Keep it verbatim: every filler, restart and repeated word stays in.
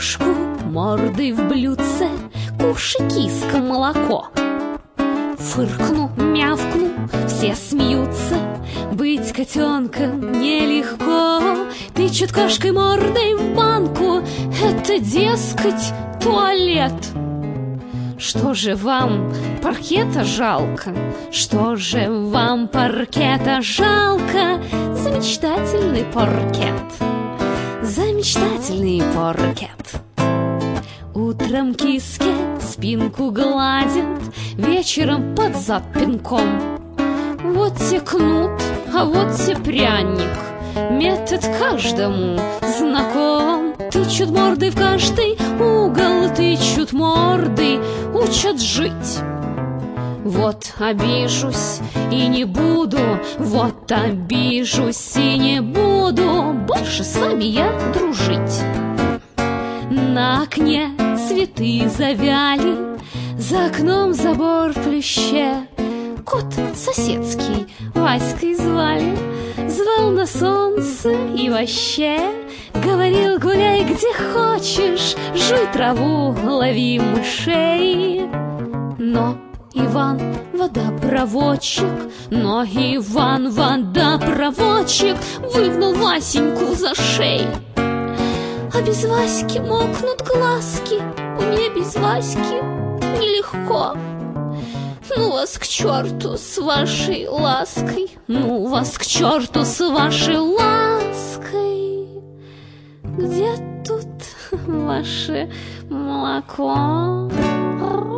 кружку, мордой в блюдце, кушай, киска, молоко. Фыркну, мявкну, все смеются, быть котенком нелегко. Тычут кошкой мордой в банку, это, дескать, туалет. Что же вам паркета жалко? Что же вам паркета жалко? За мечтательный паркет, за мечтательный паркет. Утром киске спинку гладят, вечером под зад пинком. Вот те кнут, а вот те пряник, метод каждому знаком. Тычут мордой в каждый угол, тычут мордой, учат жить. Вот обижусь и не буду, вот обижусь и не буду больше с вами я дружить. На окне цветы завяли, за окном забор в плюще. Кот соседский Васькой звали, звал на солнце и вообще говорил: гуляй где хочешь, жуй траву, лови мышей. Но Иван водопроводчик, но Иван водопроводчик выгнал Васеньку за шею. А без Васьки мокнут глазки, мне без Васьки нелегко. Ну вас к черту с вашей лаской, ну вас к черту с вашей лаской. Где тут ваше молоко?